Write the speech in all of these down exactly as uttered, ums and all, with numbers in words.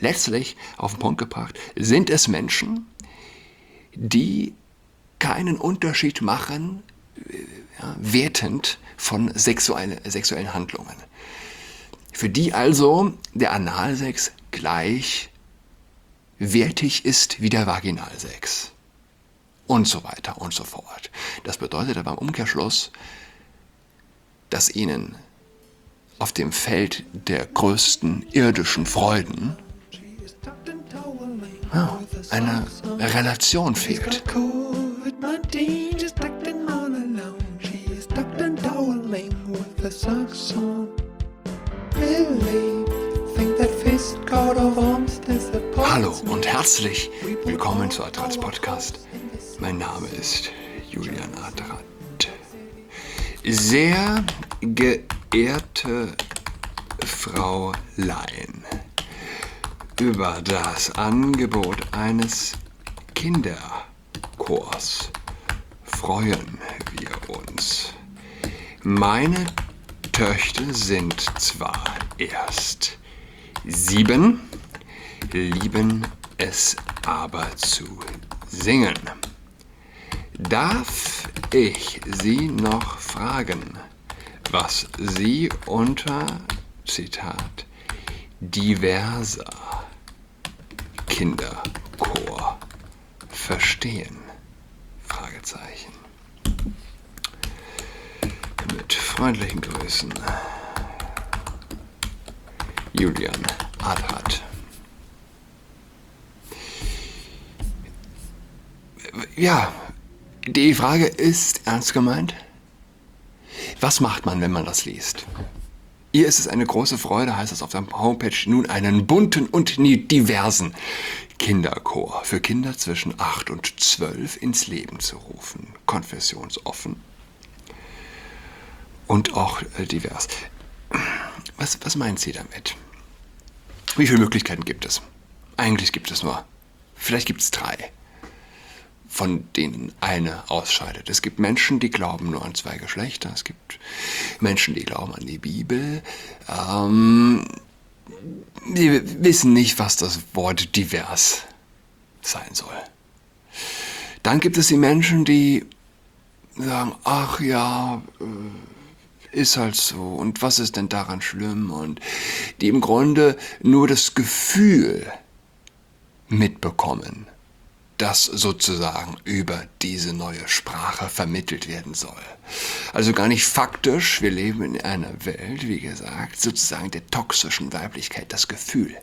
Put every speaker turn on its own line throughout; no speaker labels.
Letztlich, auf den Punkt gebracht, sind es Menschen, die keinen Unterschied machen, ja, wertend von sexuelle, sexuellen Handlungen. Für die also der Analsex gleich wertig ist wie der Vaginalsex. Und so weiter und so fort. Das bedeutet aber im Umkehrschluss, dass ihnen auf dem Feld der größten irdischen Freuden ja, eine Relation fehlt. Hallo und herzlich willkommen zu Adrats Podcast. Mein Name ist Julian Adrat. Sehr geehrte Fraulein, über das Angebot eines Kinderchors freuen wir uns. Meine Töchter sind zwar erst sieben, lieben es aber zu singen. Darf ich Sie noch fragen, was Sie unter, Zitat, diverser Kinderchor verstehen? Fragezeichen. Mit freundlichen Grüßen, Julian Adrat. Ja, die Frage ist ernst gemeint. Was macht man, wenn man das liest? Ihr ist es eine große Freude, heißt es auf der Homepage, nun einen bunten und diversen Kinderchor für Kinder zwischen acht und zwölf ins Leben zu rufen. Konfessionsoffen und auch äh, divers. Was, was meint sie damit? Wie viele Möglichkeiten gibt es? Eigentlich gibt es nur, vielleicht gibt es drei, von denen eine ausscheidet. Es gibt Menschen, die glauben nur an zwei Geschlechter. Es gibt Menschen, die glauben an die Bibel. Ähm, die wissen nicht, was das Wort divers sein soll. Dann gibt es die Menschen, die sagen, ach ja, ist halt so. Und was ist denn daran schlimm? Und die im Grunde nur das Gefühl mitbekommen, das sozusagen über diese neue Sprache vermittelt werden soll. Also gar nicht faktisch, wir leben in einer Welt, wie gesagt, sozusagen der toxischen Weiblichkeit. Das Gefühl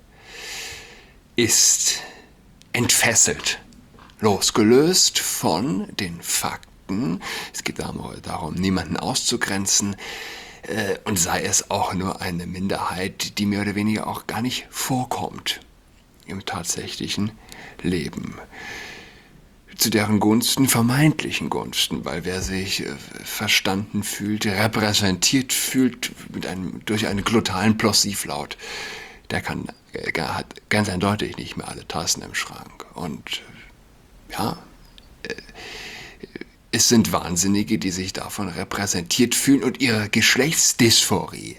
ist entfesselt, losgelöst von den Fakten. Es geht darum, niemanden auszugrenzen, äh, und sei es auch nur eine Minderheit, die mehr oder weniger auch gar nicht vorkommt im tatsächlichen Leben. Zu deren Gunsten, vermeintlichen Gunsten, weil wer sich äh, verstanden fühlt, repräsentiert fühlt mit einem, durch einen glottalen Plossivlaut, der kann, äh, hat ganz eindeutig nicht mehr alle Tassen im Schrank. Und äh, ja, äh, es sind Wahnsinnige, die sich davon repräsentiert fühlen, und ihre Geschlechtsdysphorie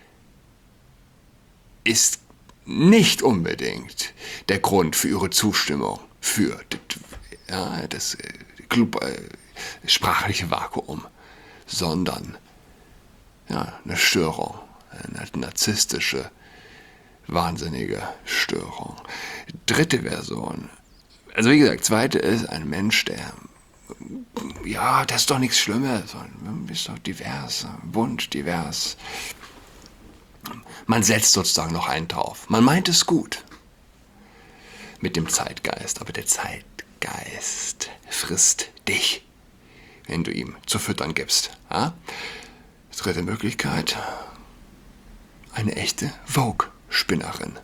ist nicht unbedingt der Grund für ihre Zustimmung für ja, das äh, sprachliche Vakuum, sondern ja, eine Störung, eine narzisstische, wahnsinnige Störung. Dritte Version, also wie gesagt, zweite ist ein Mensch, der, ja, das ist doch nichts Schlimmes, ist doch divers, bunt, divers. Man setzt sozusagen noch einen drauf. Man meint es gut mit dem Zeitgeist, aber der Zeitgeist frisst dich, wenn du ihm zu füttern gibst. Ja? Dritte Möglichkeit, eine echte Vogue-Spinnerin.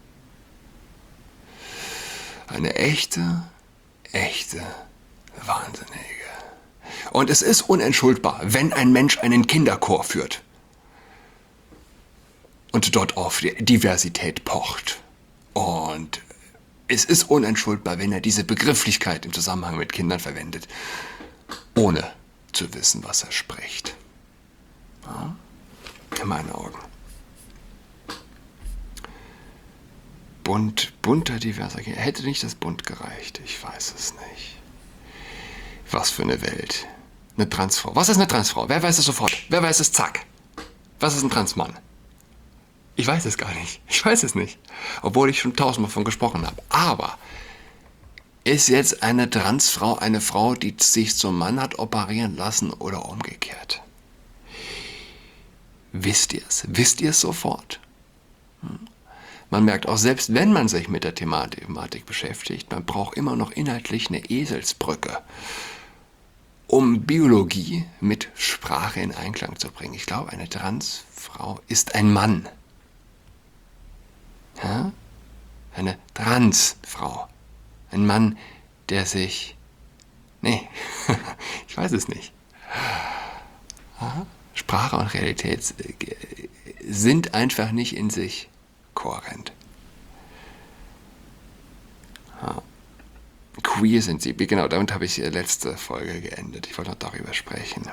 Eine echte, echte Wahnsinnige. Und es ist unentschuldbar, wenn ein Mensch einen Kinderchor führt und dort auf Diversität pocht. Und es ist unentschuldbar, wenn er diese Begrifflichkeit im Zusammenhang mit Kindern verwendet, ohne zu wissen, was er spricht. Ja? In meinen Augen. bunt, bunter, diverser. Hätte nicht das bunt gereicht? Ich weiß es nicht. Was für eine Welt. Eine Transfrau. Was ist eine Transfrau? Wer weiß es sofort? Wer weiß es? Zack. Was ist ein Transmann? Ich weiß es gar nicht. Ich weiß es nicht. Obwohl ich schon tausendmal davon gesprochen habe. Aber ist jetzt eine Transfrau eine Frau, die sich zum Mann hat operieren lassen oder umgekehrt? Wisst ihr es? Wisst ihr es sofort? Hm. Man merkt auch, selbst wenn man sich mit der Thematik beschäftigt, man braucht immer noch inhaltlich eine Eselsbrücke, um Biologie mit Sprache in Einklang zu bringen. Ich glaube, eine Transfrau ist ein Mann. Ja? Eine Transfrau. Ein Mann, der sich... Nee, ich weiß es nicht. Sprache und Realität sind einfach nicht in sich kohärent. Queer-sensibel, genau, damit habe ich letzte Folge geendet. Ich wollte noch darüber sprechen.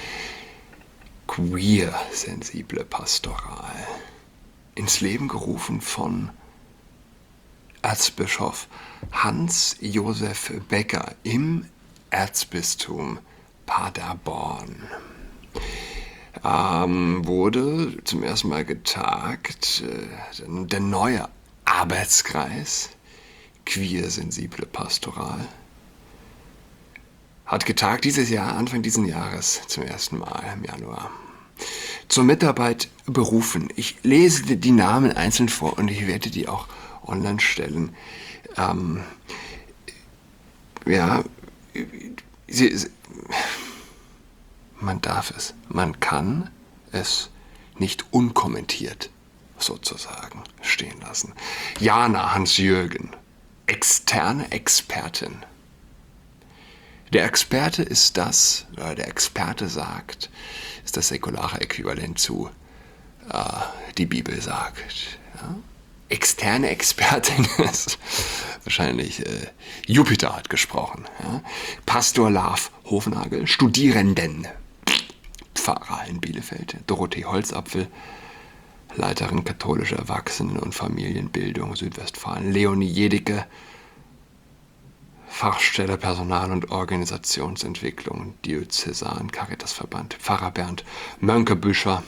Queer-sensible Pastoral. Ins Leben gerufen von Erzbischof Hans-Josef Becker im Erzbistum Paderborn. Ähm, wurde zum ersten Mal getagt äh, der neue Arbeitskreis Queer-sensible Pastoral. Hat getagt dieses Jahr, Anfang dieses Jahres, zum ersten Mal im Januar. Zur Mitarbeit berufen. Ich lese die Namen einzeln vor und ich werde die auch online stellen. Ähm, ja, sie, sie, man darf es, man kann es nicht unkommentiert sozusagen stehen lassen. Jana Hans-Jürgen, externe Expertin. Der Experte ist das, oder der Experte sagt, ist das säkulare Äquivalent zu äh, die Bibel sagt. Ja? Externe Expertin ist wahrscheinlich äh, Jupiter hat gesprochen. Ja? Pastor Lars Hofnagel, Studierenden, Pfarrer in Bielefeld, Dorothee Holzapfel, Leiterin katholischer Erwachsenen- und Familienbildung Südwestfalen, Leonie Jedicke, Fachstelle Personal- und Organisationsentwicklung, Diözesan Caritasverband, Pfarrer Bernd Mönkebüscher,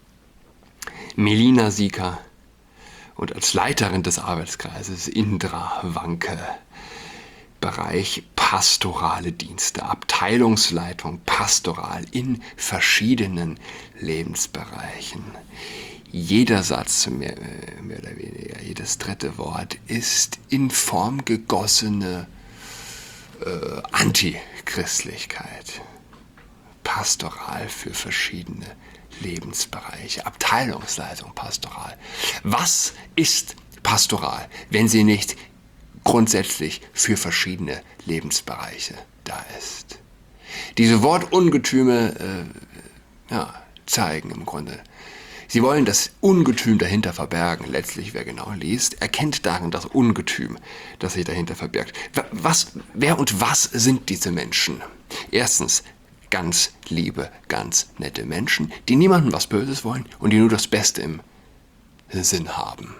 Melina Sieker und als Leiterin des Arbeitskreises Indra Wanke, Bereich pastorale Dienste, Abteilungsleitung pastoral in verschiedenen Lebensbereichen. Jeder Satz, mehr, mehr oder weniger, jedes dritte Wort ist in Form gegossene äh, Antichristlichkeit. Pastoral für verschiedene Lebensbereiche. Abteilungsleitung pastoral. Was ist pastoral, wenn sie nicht grundsätzlich für verschiedene Lebensbereiche da ist? Diese Wortungetüme äh, ja, zeigen im Grunde, sie wollen das Ungetüm dahinter verbergen. Letztlich, wer genau liest, erkennt darin das Ungetüm, das sich dahinter verbirgt. Was, wer und was sind diese Menschen? Erstens, ganz liebe, ganz nette Menschen, die niemandem was Böses wollen und die nur das Beste im Sinn haben.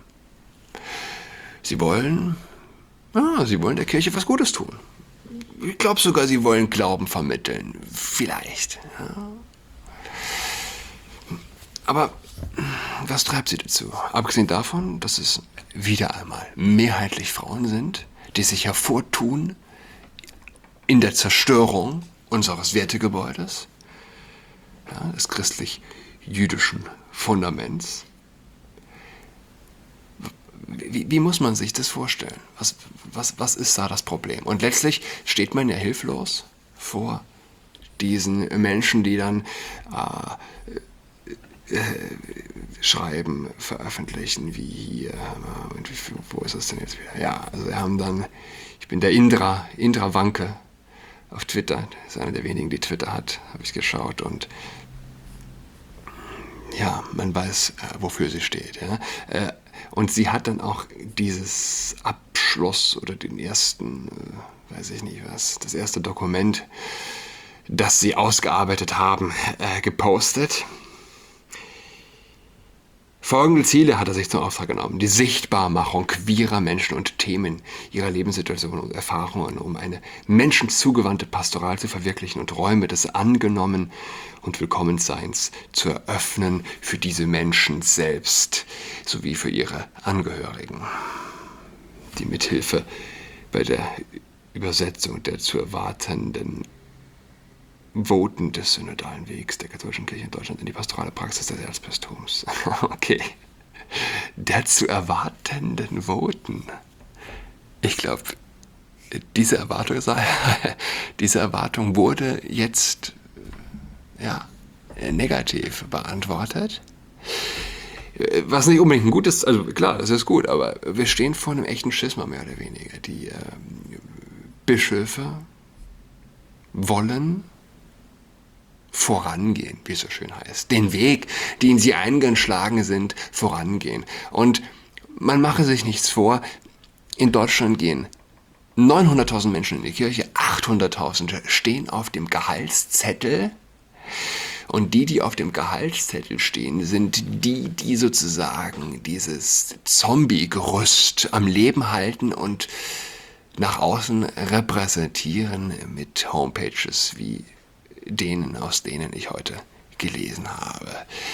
Sie wollen, ja, sie wollen der Kirche was Gutes tun. Ich glaube sogar, sie wollen Glauben vermitteln. Vielleicht. Ja. Aber was treibt sie dazu? Abgesehen davon, dass es wieder einmal mehrheitlich Frauen sind, die sich hervortun in der Zerstörung unseres Wertegebäudes, ja, des christlich-jüdischen Fundaments. Wie, wie muss man sich das vorstellen? Was, was, was ist da das Problem? Und letztlich steht man ja hilflos vor diesen Menschen, die dann äh, äh, schreiben, veröffentlichen, wie hier, und wie, wo ist das denn jetzt wieder? Ja, also wir haben dann, ich bin der Indra, Indra Wanke auf Twitter, das ist einer der wenigen, die Twitter hat, habe ich geschaut und ja, man weiß, äh, wofür sie steht. Ja? Äh, und sie hat dann auch dieses Abschluss oder den ersten, äh, weiß ich nicht was, das erste Dokument, das sie ausgearbeitet haben, äh, gepostet. Folgende Ziele hat er sich zum Auftrag genommen. Die Sichtbarmachung queerer Menschen und Themen, ihrer Lebenssituation und Erfahrungen, um eine menschenzugewandte Pastoral zu verwirklichen und Räume des Angenommen- und Willkommenseins zu eröffnen für diese Menschen selbst sowie für ihre Angehörigen, die mithilfe bei der Übersetzung der zu erwartenden Voten des synodalen Wegs der katholischen Kirche in Deutschland in die pastorale Praxis des Erzbistums. Okay. Der zu erwartenden Voten. Ich glaube, diese Erwartung, diese Erwartung wurde jetzt ja, negativ beantwortet. Was nicht unbedingt ein gutes, also klar, das ist gut, aber wir stehen vor einem echten Schisma mehr oder weniger. Die äh, Bischöfe wollen vorangehen, wie es so schön heißt. Den Weg, den sie eingeschlagen sind, vorangehen. Und man mache sich nichts vor, in Deutschland gehen neunhunderttausend Menschen in die Kirche, achthunderttausend stehen auf dem Gehaltszettel. Und die, die auf dem Gehaltszettel stehen, sind die, die sozusagen dieses Zombie-Gerüst am Leben halten und nach außen repräsentieren mit Homepages wie denen, aus denen ich heute gelesen habe.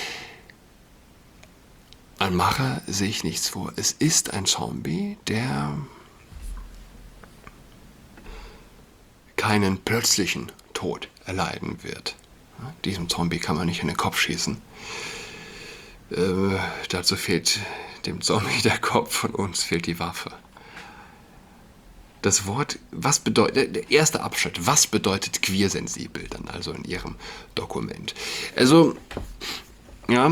Man mache sich nichts vor. Es ist ein Zombie, der keinen plötzlichen Tod erleiden wird. Diesem Zombie kann man nicht in den Kopf schießen. Äh, dazu fehlt dem Zombie der Kopf, und uns fehlt die Waffe. Das Wort, was bedeutet, der erste Abschnitt, was bedeutet queersensibel dann also in Ihrem Dokument? Also, ja,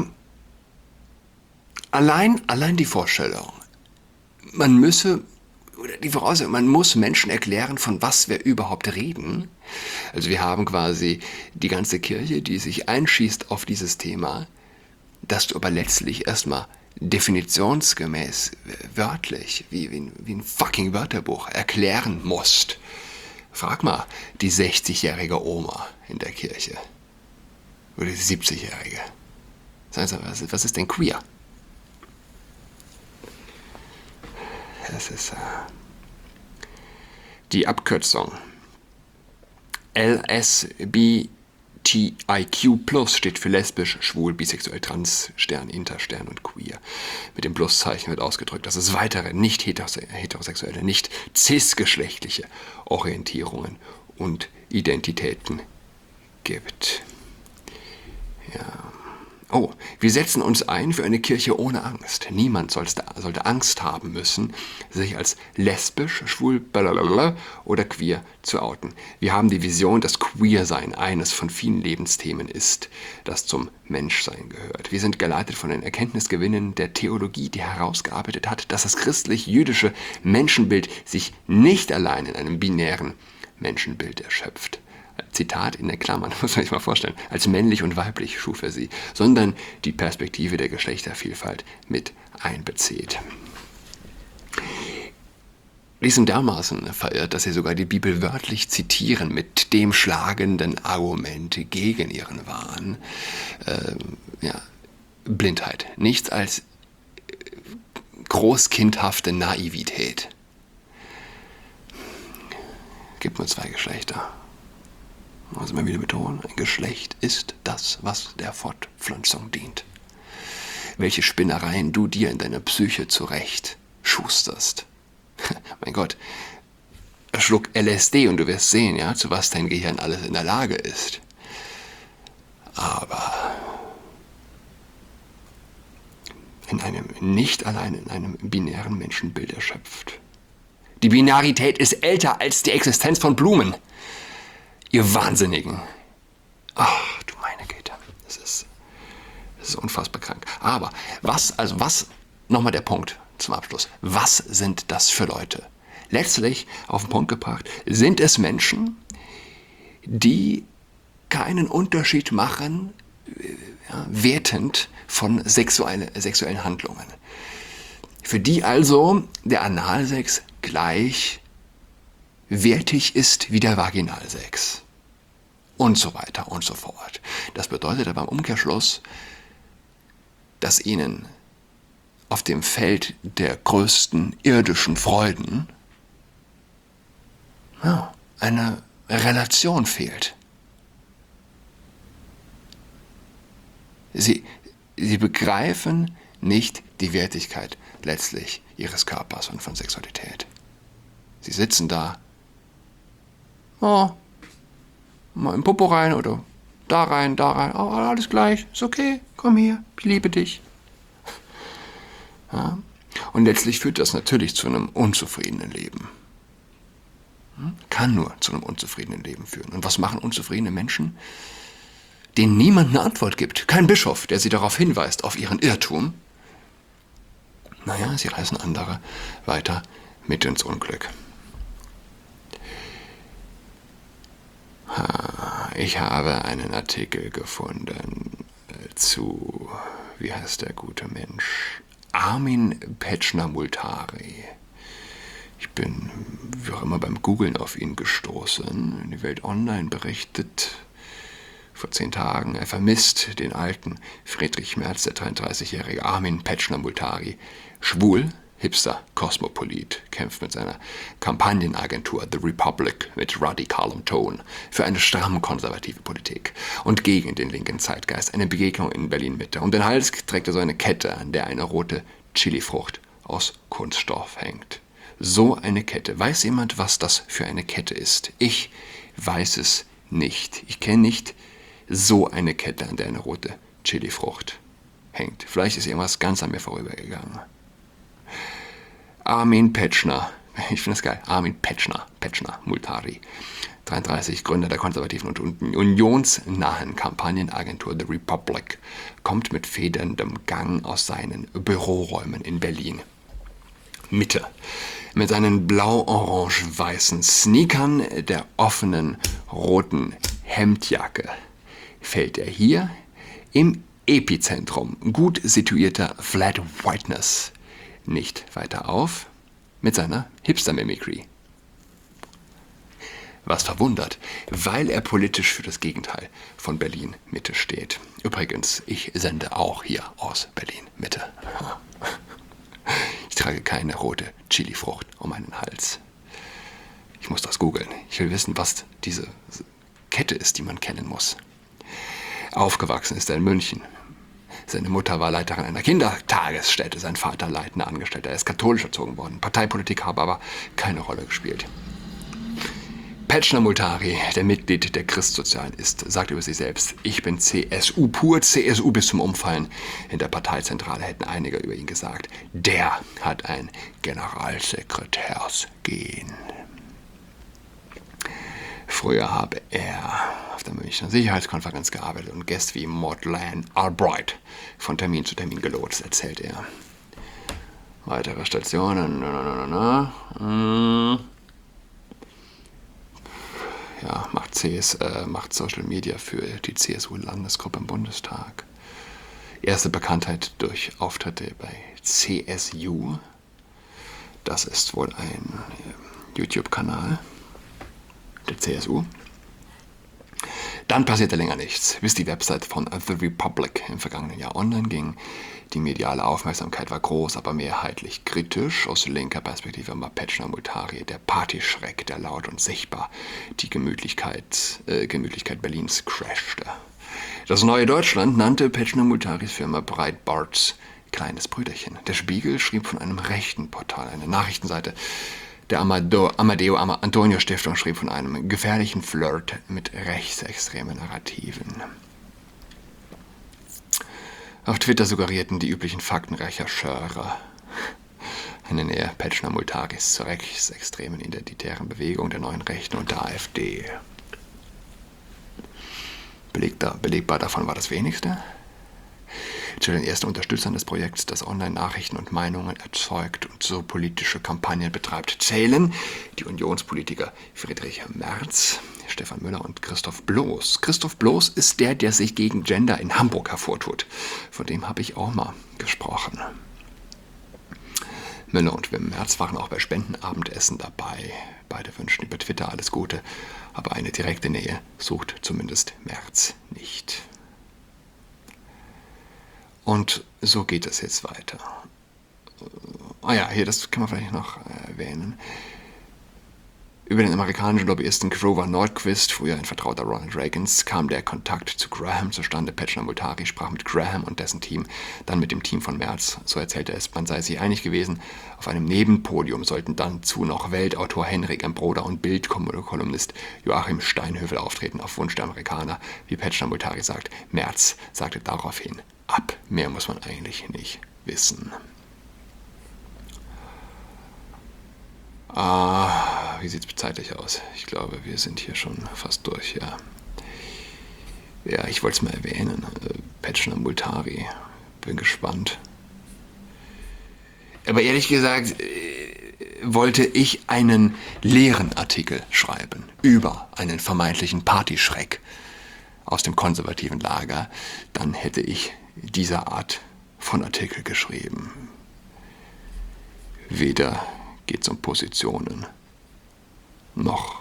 allein, allein die Vorstellung, man müsse, oder die Voraussetzung, man muss Menschen erklären, von was wir überhaupt reden. Also wir haben quasi die ganze Kirche, die sich einschießt auf dieses Thema, das du aber letztlich erstmal definitionsgemäß, wörtlich, wie, wie, wie ein fucking Wörterbuch erklären musst. Frag mal die sechzigjährige Oma in der Kirche. Oder die siebzigjährige. Sagen Sie, was, was ist denn queer? Das ist äh, die Abkürzung. L S B T I Q plus steht für lesbisch, schwul, bisexuell, trans, Stern, Interstern und queer. Mit dem Pluszeichen wird ausgedrückt, dass es weitere nicht heterosexuelle, nicht cisgeschlechtliche Orientierungen und Identitäten gibt. Ja. Oh, wir setzen uns ein für eine Kirche ohne Angst. Niemand sollte, sollte Angst haben müssen, sich als lesbisch, schwul, blablabla oder queer zu outen. Wir haben die Vision, dass Queersein eines von vielen Lebensthemen ist, das zum Menschsein gehört. Wir sind geleitet von den Erkenntnisgewinnen der Theologie, die herausgearbeitet hat, dass das christlich-jüdische Menschenbild sich nicht allein in einem binären Menschenbild erschöpft. Zitat in der Klammern, muss man sich mal vorstellen, als männlich und weiblich schuf er sie, sondern die Perspektive der Geschlechtervielfalt mit einbezieht. Die sind dermaßen verirrt, dass sie sogar die Bibel wörtlich zitieren mit dem schlagenden Argument gegen ihren Wahn. Ähm, ja, Blindheit. Nichts als großkindhafte Naivität. Gibt nur zwei Geschlechter. Also mal wieder betonen, ein Geschlecht ist das, was der Fortpflanzung dient. Welche Spinnereien du dir in deiner Psyche zurecht schusterst. Mein Gott, schluck L S D und du wirst sehen, ja, zu was dein Gehirn alles in der Lage ist. Aber in einem, nicht allein in einem binären Menschenbild erschöpft. Die Binarität ist älter als die Existenz von Blumen. Ihr Wahnsinnigen. Ach, du meine Güte. Das ist, das ist unfassbar krank. Aber was, also was, nochmal der Punkt zum Abschluss. Was sind das für Leute? Letztlich, auf den Punkt gebracht, sind es Menschen, die keinen Unterschied machen, ja, wertend von sexuelle, sexuellen Handlungen. Für die also der Analsex gleich wertig ist wie der Vaginalsex. Und so weiter und so fort. Und so weiter und so fort. Das bedeutet aber im Umkehrschluss, dass ihnen auf dem Feld der größten irdischen Freuden ja, eine Relation fehlt. Sie, sie begreifen nicht die Wertigkeit letztlich ihres Körpers und von Sexualität. Sie sitzen da, oh, mal im Popo rein oder da rein, da rein, oh, alles gleich, ist okay, komm her, ich liebe dich. Ja? Und letztlich führt das natürlich zu einem unzufriedenen Leben. Kann nur zu einem unzufriedenen Leben führen. Und was machen unzufriedene Menschen? Denen niemand eine Antwort gibt. Kein Bischof, der sie darauf hinweist, auf ihren Irrtum. Naja, sie reißen andere weiter mit ins Unglück. Ich habe einen Artikel gefunden zu, wie heißt der gute Mensch? Armin Petschner-Multari. Ich bin, wie auch immer, beim Googlen auf ihn gestoßen. Die Welt Online berichtet vor zehn Tagen, er vermisst den alten Friedrich Merz, der dreiunddreißigjährige Armin Petschner-Multari. Schwul, Hipster, Kosmopolit, kämpft mit seiner Kampagnenagentur The Republic mit radikalem Ton für eine stramm konservative Politik und gegen den linken Zeitgeist. Eine Begegnung in Berlin-Mitte. Um den Hals trägt er so eine Kette, an der eine rote Chilifrucht aus Kunststoff hängt. So eine Kette. Weiß jemand, was das für eine Kette ist? Ich weiß es nicht. Ich kenne nicht so eine Kette, an der eine rote Chilifrucht hängt. Vielleicht ist irgendwas ganz an mir vorübergegangen. Armin Petschner, ich finde das geil, Armin Petschner, Petschner, Multari, dreiunddreißig, Gründer der konservativen und unionsnahen Kampagnenagentur The Republic, kommt mit federndem Gang aus seinen Büroräumen in Berlin Mitte. Mit seinen blau-orange-weißen Sneakern, der offenen roten Hemdjacke, fällt er hier im Epizentrum gut situierter Flat Whiteness nicht weiter auf mit seiner Hipster-Mimikry. Was verwundert, weil er politisch für das Gegenteil von Berlin-Mitte steht. Übrigens, ich sende auch hier aus Berlin-Mitte. Ich trage keine rote Chilifrucht um meinen Hals. Ich muss das googeln. Ich will wissen, was diese Kette ist, die man kennen muss. Aufgewachsen ist er in München. Seine Mutter war Leiterin einer Kindertagesstätte, sein Vater leitender Angestellter. Er ist katholisch erzogen worden. Parteipolitik habe aber keine Rolle gespielt. Petschner-Multari, der Mitglied der Christsozialen ist, sagt über sich selbst, ich bin C S U pur, C S U bis zum Umfallen. In der Parteizentrale hätten einige über ihn gesagt, der hat ein Generalsekretärsgen. Früher habe er auf der Münchner Sicherheitskonferenz gearbeitet und Gäste wie Madeleine Albright von Termin zu Termin gelotst, erzählt er. Weitere Stationen. Na, na, na, na. Ja, macht, C S, äh, macht Social Media für die C S U-Landesgruppe im Bundestag. Erste Bekanntheit durch Auftritte bei C S U. Das ist wohl ein äh, YouTube-Kanal der C S U. Dann passierte länger nichts, bis die Website von The Republic im vergangenen Jahr online ging. Die mediale Aufmerksamkeit war groß, aber mehrheitlich kritisch. Aus linker Perspektive war Petschner-Multari der Partyschreck, der laut und sichtbar die Gemütlichkeit, äh, Gemütlichkeit Berlins crashte. Das Neue Deutschland nannte Petschner-Multaris Firma Breitbarts kleines Brüderchen. Der Spiegel schrieb von einem rechten Portal, eine Nachrichtenseite. Der Amado, Amadeo Antonio Stiftung schrieb von einem gefährlichen Flirt mit rechtsextremen Narrativen. Auf Twitter suggerierten die üblichen Faktenrechercheure eine Nähe Petschner-Multaris zur rechtsextremen identitären Bewegung der neuen Rechten und der AfD. Belegbar, belegbar davon war das wenigste. Zu den ersten Unterstützern des Projekts, das Online-Nachrichten und Meinungen erzeugt und so politische Kampagnen betreibt, zählen die Unionspolitiker Friedrich Merz, Stefan Müller und Christoph Bloß. Christoph Bloß ist der, der sich gegen Gender in Hamburg hervortut. Von dem habe ich auch mal gesprochen. Müller und Wim Merz waren auch bei Spendenabendessen dabei. Beide wünschen über Twitter alles Gute, aber eine direkte Nähe sucht zumindest Merz nicht. Und so geht es jetzt weiter. Ah ja, hier, das kann man vielleicht noch erwähnen. Über den amerikanischen Lobbyisten Grover Nordquist, früher ein Vertrauter Ronald Reagans, kam der Kontakt zu Graham zustande. Petschner-Multari sprach mit Graham und dessen Team, dann mit dem Team von Merz. So erzählte es, man sei sich einig gewesen. Auf einem Nebenpodium sollten dann zu noch Weltautor Henrik Embroda und Bild-Kolumnist Joachim Steinhövel auftreten, auf Wunsch der Amerikaner. Wie Petschner-Multari sagt, Merz sagte daraufhin ab. Mehr muss man eigentlich nicht wissen. Ah, wie sieht es zeitlich aus? Ich glaube, wir sind hier schon fast durch, ja. Ja, ich wollte es mal erwähnen. Petschner-Multari. Bin gespannt. Aber ehrlich gesagt, wollte ich einen leeren Artikel schreiben über einen vermeintlichen Partyschreck aus dem konservativen Lager, dann hätte ich diese Art von Artikel geschrieben. Weder geht es um Positionen, noch,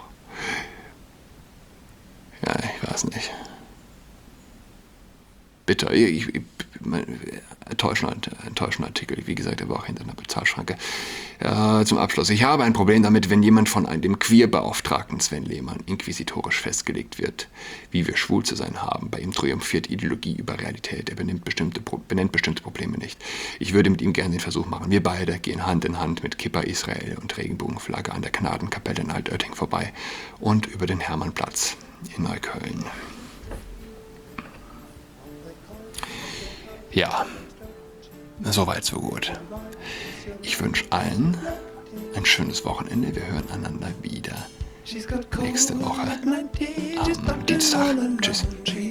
ja, ich weiß nicht. Bitter, ich, ich, enttäuschender, enttäuschender Artikel, wie gesagt, er war auch hinter einer Bezahlschranke. Ja, zum Abschluss, ich habe ein Problem damit, wenn jemand von einem, dem Queerbeauftragten Sven Lehmann inquisitorisch festgelegt wird, wie wir schwul zu sein haben. Bei ihm triumphiert Ideologie über Realität, er benennt bestimmte, benennt bestimmte Probleme nicht. Ich würde mit ihm gerne den Versuch machen. Wir beide gehen Hand in Hand mit Kippa Israel und Regenbogenflagge an der Gnadenkapelle in Altötting vorbei und über den Hermannplatz in Neukölln. Ja, soweit, so gut. Ich wünsche allen ein schönes Wochenende. Wir hören einander wieder nächste Woche am Dienstag. Tschüss.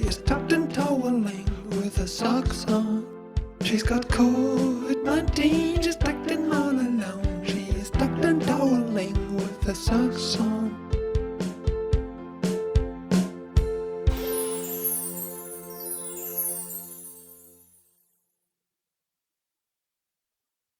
She's got COVID nineteen, she's tucked in all alone. She's tucked and toweling with her socks on.